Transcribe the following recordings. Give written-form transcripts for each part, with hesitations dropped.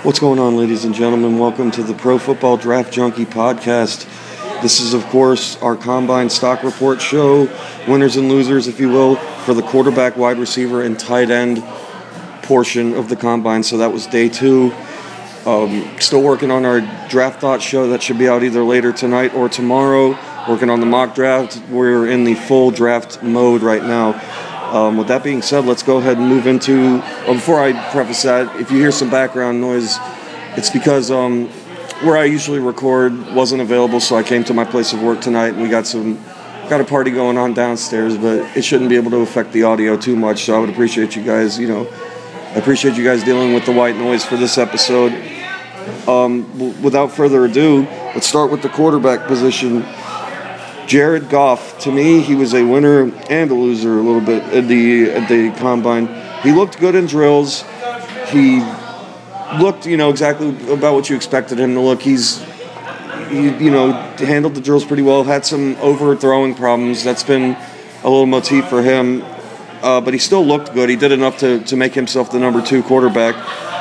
What's going on, ladies and gentlemen? Welcome to the Pro Football Draft Junkie podcast. This is, of course, our Combine Stock Report show, winners and losers, if you will, for the quarterback, wide receiver, and tight end portion of the Combine. So that was day 2. Still working on our Draft Thoughts show. That should be out either later tonight or tomorrow. Working on the mock draft. We're in the full draft mode right now. With that being said, let's go ahead and move into... before I preface that, if you hear some background noise, it's because where I usually record wasn't available, so I came to my place of work tonight, and we got a party going on downstairs, but it shouldn't be able to affect the audio too much, so I would appreciate you guys, I appreciate you guys dealing with the white noise for this episode. Without further ado, let's start with the quarterback position. Jared Goff, to me, he was a winner and a loser a little bit at the Combine. He looked good in drills. He looked, exactly about what you expected him to look. He handled the drills pretty well, had some overthrowing problems. That's been a little motif for him. But he still looked good. He did enough to make himself the number 2 quarterback.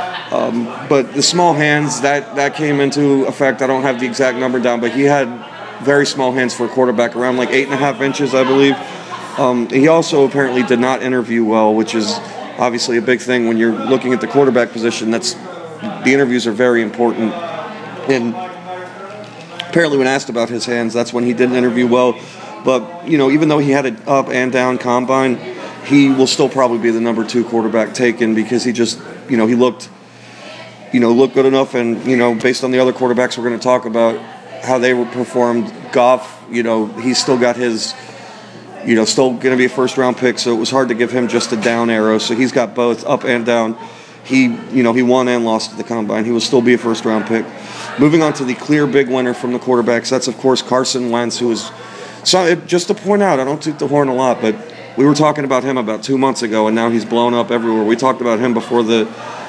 But the small hands, that came into effect. I don't have the exact number down, but he had very small hands for a quarterback, around like 8.5 inches, I believe. He also apparently did not interview well, which is obviously a big thing when you're looking at the quarterback position. The interviews are very important. And apparently when asked about his hands, that's when he didn't interview well. But, even though he had an up and down Combine, he will still probably be the number 2 quarterback taken because he just, he looked good enough. And, based on the other quarterbacks we're going to talk about, how they were performed, Goff, he's still got his, still going to be a first-round pick, so it was hard to give him just a down arrow. So he's got both up and down. He won and lost at the Combine. He will still be a first-round pick. Moving on to the clear big winner from the quarterbacks, that's, of course, Carson Wentz, who is, just to point out, I don't toot the horn a lot, but we were talking about him about 2 months ago, and now he's blown up everywhere. We talked about him before the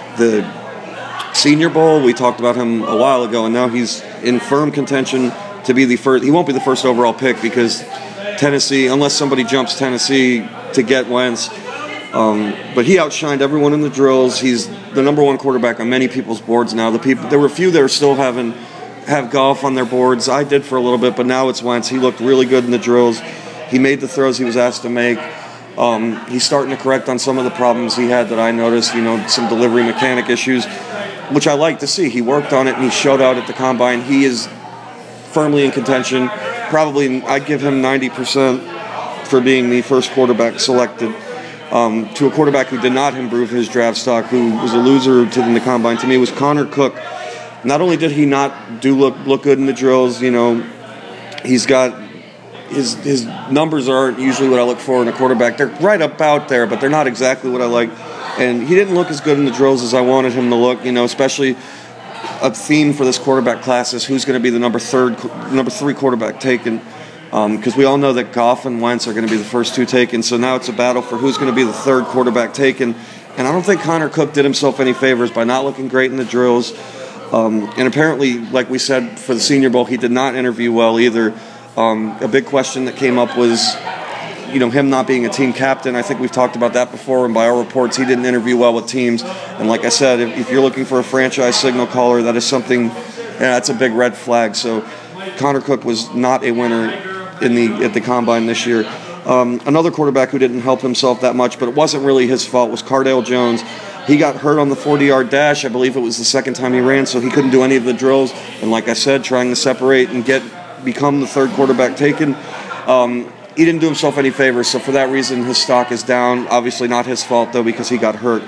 Senior Bowl. We talked about him a while ago, and now he's in firm contention to be the first. He won't be the first overall pick because Tennessee, unless somebody jumps Tennessee to get Wentz, but he outshined everyone in the drills. He's the number 1 quarterback on many people's boards now. There were a few that are still have Goff on their boards. I did for a little bit, but now it's Wentz. He looked really good in the drills. He made the throws he was asked to make. He's starting to correct on some of the problems he had that I noticed, some delivery mechanic issues, which I like to see. He worked on it, and he showed out at the Combine. He is firmly in contention. Probably, I'd give him 90% for being the first quarterback selected. To a quarterback who did not improve his draft stock, who was a loser in the Combine, to me, was Connor Cook. Not only did he not look good in the drills, he's got his numbers aren't usually what I look for in a quarterback. They're right about there, but they're not exactly what I like. And he didn't look as good in the drills as I wanted him to look, especially a theme for this quarterback class is who's going to be the number 3 quarterback taken. Because we all know that Goff and Wentz are going to be the first 2 taken. So now it's a battle for who's going to be the 3rd quarterback taken. And I don't think Connor Cook did himself any favors by not looking great in the drills. And apparently, like we said, for the Senior Bowl, he did not interview well either. A big question that came up was, him not being a team captain. I think we've talked about that before, and by our reports, he didn't interview well with teams. And like I said, if you're looking for a franchise signal caller, that is something, that's a big red flag. So Connor Cook was not a winner at the Combine this year. Another quarterback who didn't help himself that much, but it wasn't really his fault, was Cardale Jones. He got hurt on the 40-yard dash. I believe it was the second time he ran, so he couldn't do any of the drills. And like I said, trying to separate and become the 3rd quarterback taken, he didn't do himself any favors, so for that reason, his stock is down. Obviously not his fault, though, because he got hurt.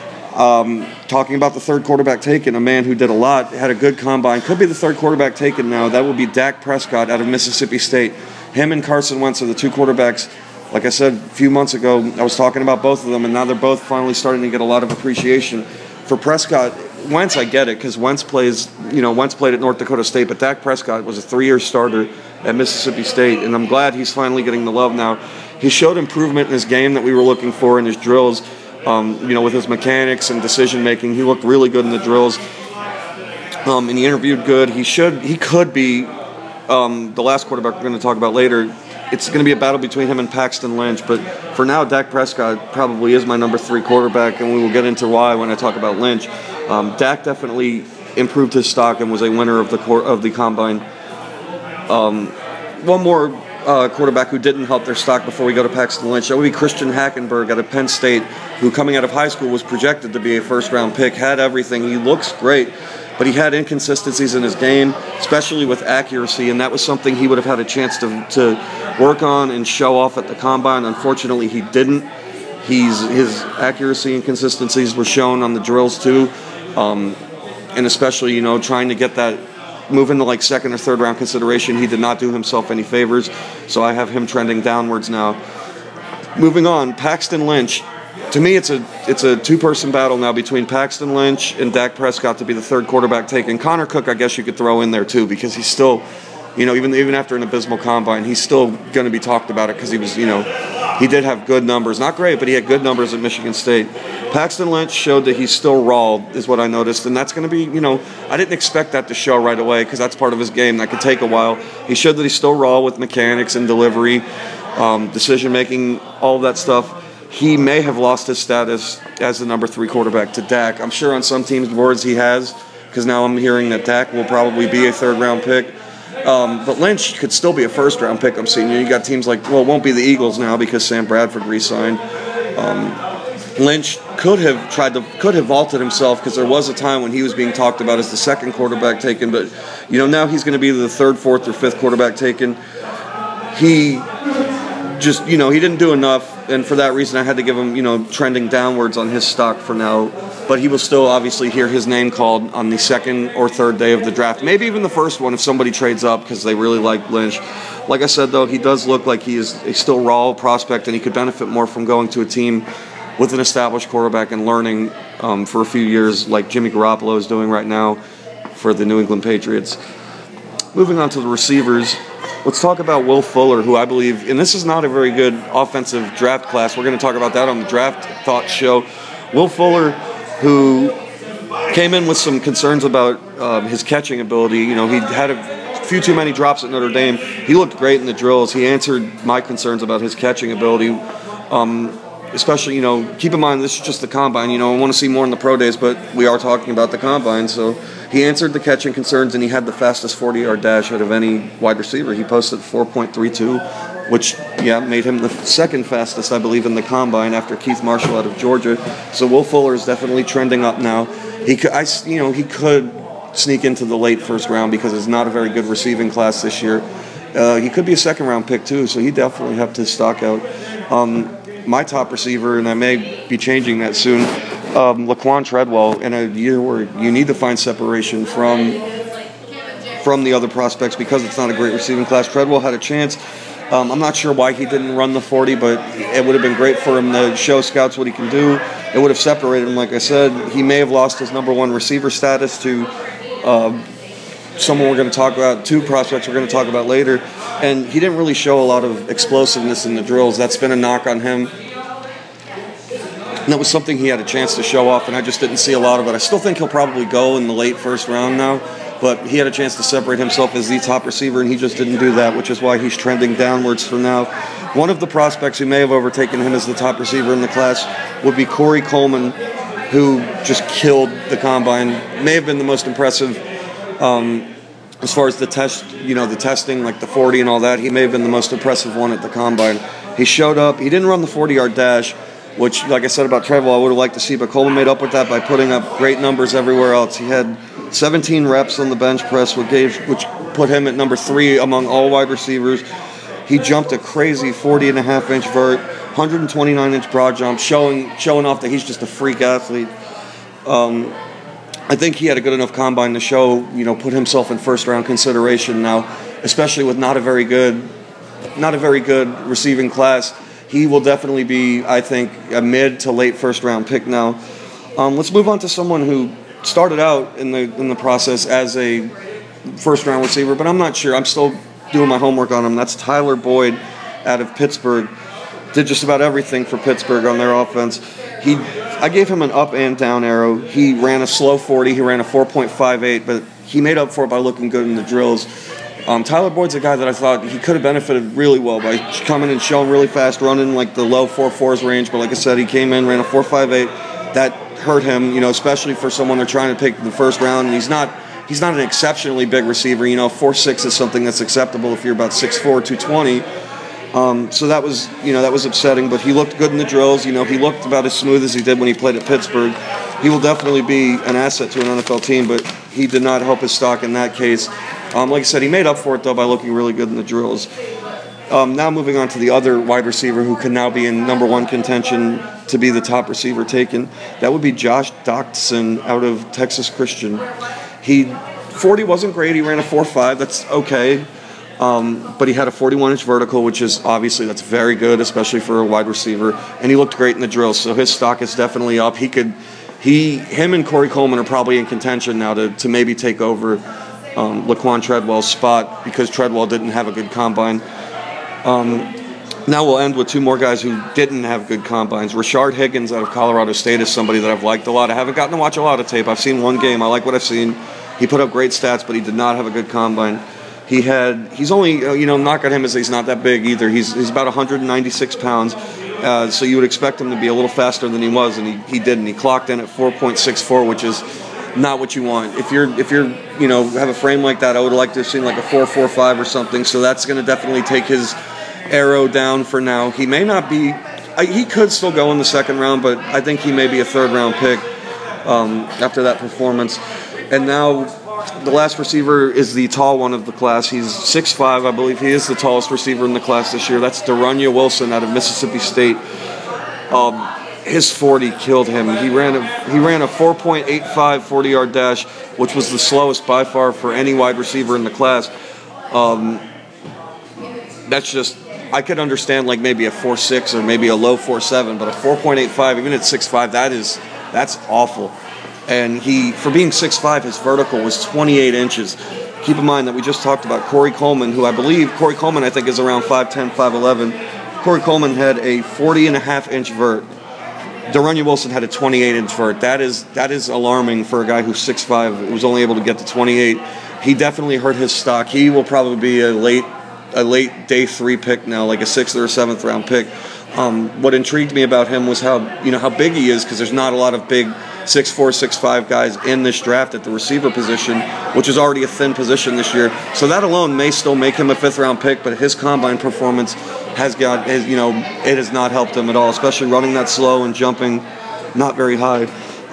Talking about the 3rd quarterback taken, a man who did a lot, had a good Combine, could be the 3rd quarterback taken now. That would be Dak Prescott out of Mississippi State. Him and Carson Wentz are the 2 quarterbacks. Like I said a few months ago, I was talking about both of them, and now they're both finally starting to get a lot of appreciation. For Prescott, Wentz, I get it, because Wentz played at North Dakota State, but Dak Prescott was a 3-year starter at Mississippi State, and I'm glad he's finally getting the love now. He showed improvement in his game that we were looking for in his drills, with his mechanics and decision-making. He looked really good in the drills, and he interviewed good. He could be the last quarterback we're going to talk about later. It's going to be a battle between him and Paxton Lynch, but for now, Dak Prescott probably is my number 3 quarterback, and we will get into why when I talk about Lynch. Dak definitely improved his stock and was a winner of the combine. One more quarterback who didn't help their stock before we go to Paxton Lynch. That would be Christian Hackenberg out of Penn State, who coming out of high school was projected to be a first-round pick, had everything. He looks great, but he had inconsistencies in his game, especially with accuracy, and that was something he would have had a chance to work on and show off at the combine. Unfortunately, he didn't. His accuracy inconsistencies were shown on the drills too, and especially, trying to get that move into like second or third round consideration. He did not do himself any favors, so I have him trending downwards now. Moving on, Paxton Lynch. To me, it's a two-person battle now between Paxton Lynch and Dak Prescott to be the third quarterback taken. Connor Cook, I guess you could throw in there too, because he's still, even after an abysmal combine, he's still going to be talked about it because he was, he did have good numbers. Not great, but he had good numbers at Michigan State. Paxton Lynch showed that he's still raw, is what I noticed, and that's going to be, I didn't expect that to show right away because that's part of his game. That could take a while. He showed that he's still raw with mechanics and delivery, decision-making, all of that stuff. He may have lost his status as the number 3 quarterback to Dak. I'm sure on some teams' boards he has, because now I'm hearing that Dak will probably be a third-round pick. But Lynch could still be a first-round pick, I'm seeing. You got teams like, it won't be the Eagles now because Sam Bradford re-signed. Lynch could have vaulted himself because there was a time when he was being talked about as the second quarterback taken, but now he's going to be the third, fourth, or fifth quarterback taken. He just, he didn't do enough, and for that reason I had to give him, trending downwards on his stock for now. But he will still obviously hear his name called on the second or third day of the draft. Maybe even the first one if somebody trades up because they really like Lynch. Like I said, though, he does look like he is a still raw prospect, and he could benefit more from going to a team with an established quarterback and learning for a few years like Jimmy Garoppolo is doing right now for the New England Patriots. Moving on to the receivers, let's talk about Will Fuller, who I believe, and this is not a very good offensive draft class. We're going to talk about that on the Draft Thought show. Will Fuller, who came in with some concerns about his catching ability. He had a few too many drops at Notre Dame. He looked great in the drills. He answered my concerns about his catching ability. Especially, keep in mind, this is just the combine. I want to see more in the pro days, but we are talking about the combine. So he answered the catching concerns, and he had the fastest 40-yard dash out of any wide receiver. He posted 4.32, which, made him the second fastest, I believe, in the combine after Keith Marshall out of Georgia. So Will Fuller is definitely trending up now. He could sneak into the late first round because it's not a very good receiving class this year. He could be a second-round pick, too, so he definitely have to stock out. My top receiver, and I may be changing that soon, Laquan Treadwell, in a year where you need to find separation from the other prospects because it's not a great receiving class. Treadwell had a chance. I'm not sure why he didn't run the 40, but it would have been great for him to show scouts what he can do. It would have separated him, like I said. He may have lost his number 1 receiver status to someone we're going to talk about, 2 prospects we're going to talk about later, and he didn't really show a lot of explosiveness in the drills. That's been a knock on him, and that was something he had a chance to show off, and I just didn't see a lot of it. I still think he'll probably go in the late first round now, but he had a chance to separate himself as the top receiver, and he just didn't do that, which is why he's trending downwards for now. One of the prospects who may have overtaken him as the top receiver in the class would be Corey Coleman, who just killed the combine. May have been the most impressive as far as the test, the testing, like the 40 and all that. He may have been the most impressive one at the combine. He showed up. He didn't run the 40-yard dash, which, like I said about Treadwell, I would have liked to see, but Coleman made up with that by putting up great numbers everywhere else. He had 17 reps on the bench press, which put him at number 3 among all wide receivers. He jumped a crazy 40.5-inch vert, 129-inch broad jump, showing off that he's just a freak athlete. I think he had a good enough combine to show, put himself in first-round consideration now, especially with not a very good receiving class. He will definitely be, I think, a mid to late first-round pick now. Let's move on to someone who started out in the process as a first-round receiver, but I'm not sure. I'm still doing my homework on him. That's Tyler Boyd out of Pittsburgh. Did just about everything for Pittsburgh on their offense. I gave him an up and down arrow. He ran a slow 40. He ran a 4.58, but he made up for it by looking good in the drills. Tyler Boyd's a guy that I thought he could have benefited really well by coming and showing really fast, running like the low 4.4s range. But like I said, he came in, ran a 4.58. That hurt him, especially for someone they're trying to pick in the first round. And he's not an exceptionally big receiver. 4'6" is something that's acceptable if you're about 6'4", 220. So that was upsetting, but he looked good in the drills. He looked about as smooth as he did when he played at Pittsburgh. He will definitely be an asset to an NFL team, but he did not help his stock in that case. Like I said, he made up for it, though, by looking really good in the drills. Now moving on to the other wide receiver who can now be in number one contention to be the top receiver taken. That would be Josh Doctson out of Texas Christian. 40 wasn't great. He ran a 4.5. That's okay. But he had a 41-inch vertical, which is obviously that's very good, especially for a wide receiver. And he looked great in the drills, so his stock is definitely up. Him and Corey Coleman are probably in contention now to maybe take over Laquan Treadwell's spot because Treadwell didn't have a good combine. Now we'll end with two more guys who didn't have good combines. Rashard Higgins out of Colorado State is somebody that I've liked a lot. I haven't gotten to watch a lot of tape. I've seen one game. I like what I've seen. He put up great stats, but he did not have a good combine. He's only, knock on him is he's not that big either. He's about 196 pounds, so you would expect him to be a little faster than he was, and he didn't. He clocked in at 4.64, which is not what you want. If you're have a frame like that, I would like to have seen like a 4.45 or something. So that's going to definitely take his arrow down for now. He may not be. He could still go in the second round, but I think he may be a third round pick after that performance. And now the last receiver is the tall one of the class. He's 6'5", I believe. He is the tallest receiver in the class this year. That's Darunya Wilson out of Mississippi State. His 40 killed him. He ran a 4.85 40-yard dash, which was the slowest by far for any wide receiver in the class. That's just, I could understand like maybe a 4.6 or maybe a low 4.7, but a 4.85 even at 6'5", that's awful. And for being 6'5", his vertical was 28 inches. Keep in mind that we just talked about Corey Coleman, who I think is around 5'10", 5'11". Corey Coleman had a 40.5-inch vert. Darunya Wilson had a 28-inch vert. That is alarming for a guy who's 6'5", who was only able to get to 28. He definitely hurt his stock. He will probably be a late day 3 pick now, like a 6th or 7th round pick. What intrigued me about him was how big he is, because there's not a lot of big 6'4", 6'5" guys in this draft at the receiver position, which is already a thin position this year. So that alone may still make him a 5th round pick, but his combine performance it has not helped him at all, especially running that slow and jumping not very high.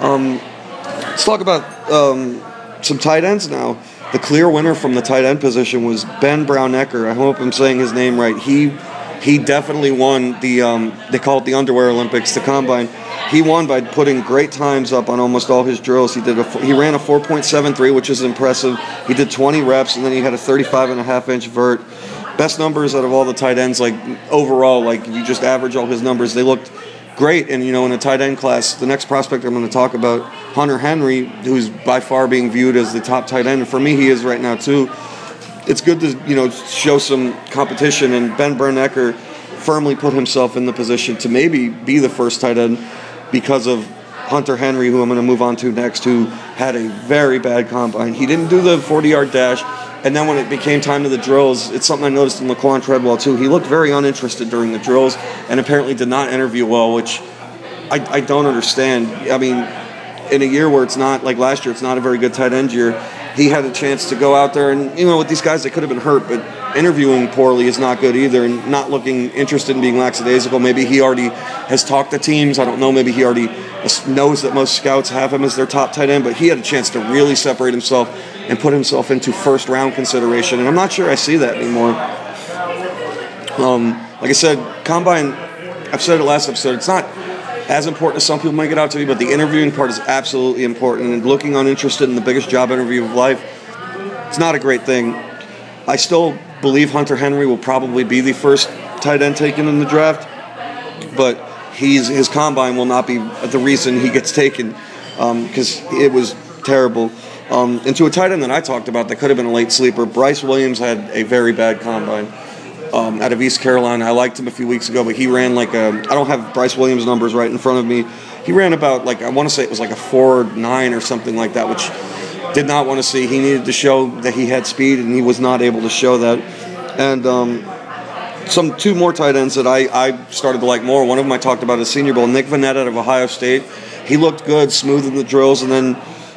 Let's talk about some tight ends now. The clear winner from the tight end position was Ben Brownecker. I hope I'm saying his name right. He definitely won they call it the Underwear Olympics, the combine. He won by putting great times up on almost all his drills. He ran a 4.73, which is impressive. He did 20 reps, and then he had a 35.5-inch vert. Best numbers out of all the tight ends, like overall, like if you just average all his numbers, they looked great. And in a tight end class, the next prospect I'm going to talk about, Hunter Henry, who's by far being viewed as the top tight end, and for me he is right now too. It's good to show some competition, and Ben Brownecker firmly put himself in the position to maybe be the first tight end because of Hunter Henry, who I'm going to move on to next, who had a very bad combine. He didn't do the 40-yard dash, and then when it became time to the drills, it's something I noticed in Laquan Treadwell too. He looked very uninterested during the drills and apparently did not interview well, which I don't understand. I mean, in a year where it's not, like last year, it's not a very good tight end year, he had a chance to go out there and, with these guys, they could have been hurt, but interviewing poorly is not good either, and not looking interested in being lackadaisical. Maybe he already has talked to teams. I don't know. Maybe he already knows that most scouts have him as their top tight end, but he had a chance to really separate himself and put himself into first-round consideration, and I'm not sure I see that anymore. Like I said, combine, I've said it last episode, it's not as important as some people make it out to be, but the interviewing part is absolutely important, and looking uninterested in the biggest job interview of life, it's not a great thing. I still believe Hunter Henry will probably be the first tight end taken in the draft, but his combine will not be the reason he gets taken, because it was terrible. And to a tight end that I talked about that could have been a late sleeper, Bryce Williams had a very bad combine. Out of East Carolina. I liked him a few weeks ago, but he ran I don't have Bryce Williams' numbers right in front of me. He ran about, I want to say it was like a 4.9 or something like that, which did not want to see. He needed to show that he had speed, and he was not able to show that. And two more tight ends that I started to like more. One of them I talked about is Senior Bowl. Nick Vannett out of Ohio State. he looked good, smooth in the drills, and then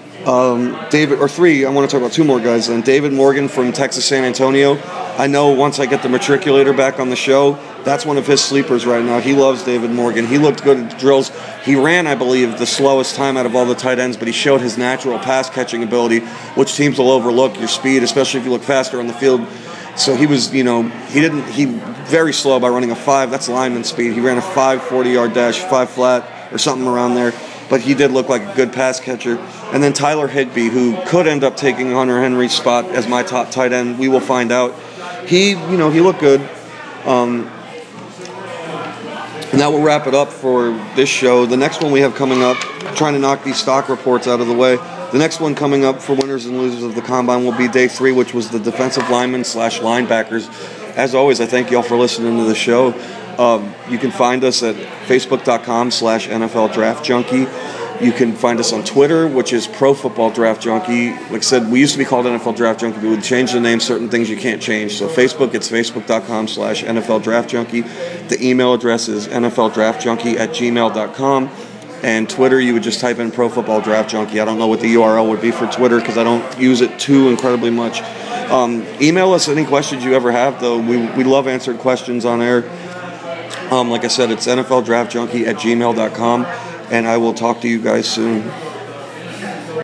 I want to talk about two more guys then. David Morgan from Texas San Antonio. I know once I get the matriculator back on the show, that's one of his sleepers right now. He loves David Morgan. He looked good at drills. He ran, I believe, the slowest time out of all the tight ends, but he showed his natural pass catching ability, which teams will overlook your speed, especially if you look faster on the field. So he was, he very slow by running a 5. That's lineman speed. He ran a 5 40-yard dash, 5 flat, or something around there. But he did look like a good pass catcher. And then Tyler Higbee, who could end up taking Hunter Henry's spot as my top tight end. We will find out. He looked good. And that will wrap it up for this show. The next one we have coming up, trying to knock these stock reports out of the way. The next one coming up for winners and losers of the Combine will be day 3, which was the defensive linemen / linebackers. As always, I thank you all for listening to the show. You can find us at facebook.com/NFL Draft Junkie. You can find us on Twitter, which is Pro Football Draft Junkie. Like I said, we used to be called NFL Draft Junkie, but we changed the name. Certain things you can't change. So Facebook, it's facebook.com/NFL Draft Junkie. The email address is nfldraftjunkie@gmail.com. And Twitter, you would just type in Pro Football Draft Junkie. I don't know what the URL would be for Twitter because I don't use it too incredibly much. Email us any questions you ever have, though. We love answering questions on air. Like I said, it's nfldraftjunkie@gmail.com. And I will talk to you guys soon.